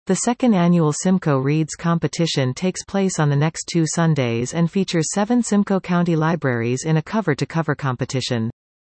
The second annual Simcoe Reads competition takes place on the next 2 Sundays and features 7 Simcoe County libraries in a cover-to-cover competition.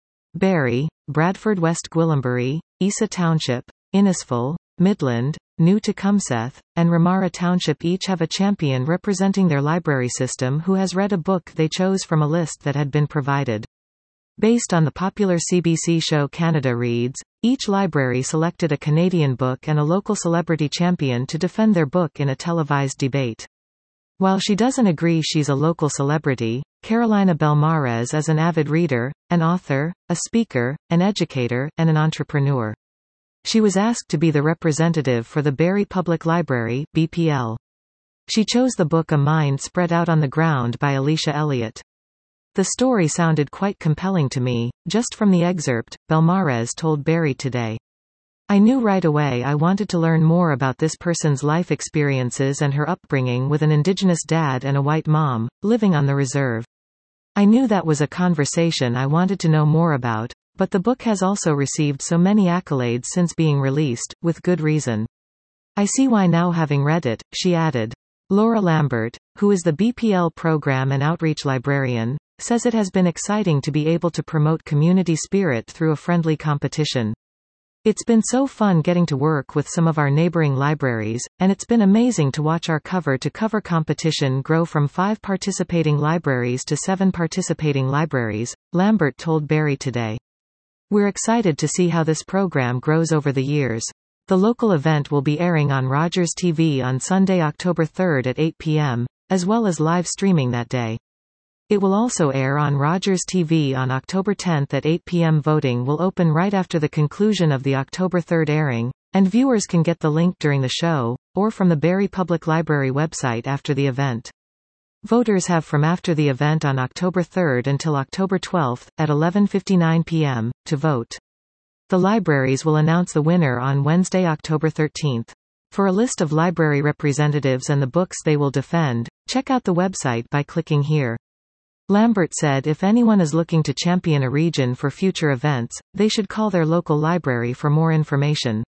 Barry, Bradford West Gwillimbury, Isa Township, Innisfil, Midland, New Tecumseth, and Ramara Township each have a champion representing their library system who has read a book they chose from a list that had been provided. Based on the popular CBC show Canada Reads, each library selected a Canadian book and a local celebrity champion to defend their book in a televised debate. While she doesn't agree she's a local celebrity, Carolina Belmares is an avid reader, an author, a speaker, an educator, and an entrepreneur. She was asked to be the representative for the Barrie Public Library, BPL. She chose the book A Mind Spread Out on the Ground by Alicia Elliott. The story sounded quite compelling to me, just from the excerpt, Belmares told Barrie Today. I knew right away I wanted to learn more about this person's life experiences and her upbringing with an Indigenous dad and a white mom, living on the reserve. I knew that was a conversation I wanted to know more about, but the book has also received so many accolades since being released, with good reason. I see why now having read it, she added. Laura Lambert, who is the BPL program and outreach librarian, says it has been exciting to be able to promote community spirit through a friendly competition. It's been so fun getting to work with some of our neighboring libraries, and it's been amazing to watch our cover-to-cover competition grow from 5 participating libraries to 7 participating libraries, Lambert told Barrie Today. We're excited to see how this program grows over the years. The local event will be airing on Rogers TV on Sunday, October 3rd at 8 p.m., as well as live streaming that day. It will also air on Rogers TV on October 10th at 8 p.m. Voting will open right after the conclusion of the October 3rd airing, and viewers can get the link during the show, or from the Barrie Public Library website after the event. Voters have from after the event on October 3rd until October 12th, at 11:59 p.m., to vote. The libraries will announce the winner on Wednesday, October 13th. For a list of library representatives and the books they will defend, check out the website by clicking here. Lambert said if anyone is looking to champion a region for future events, they should call their local library for more information.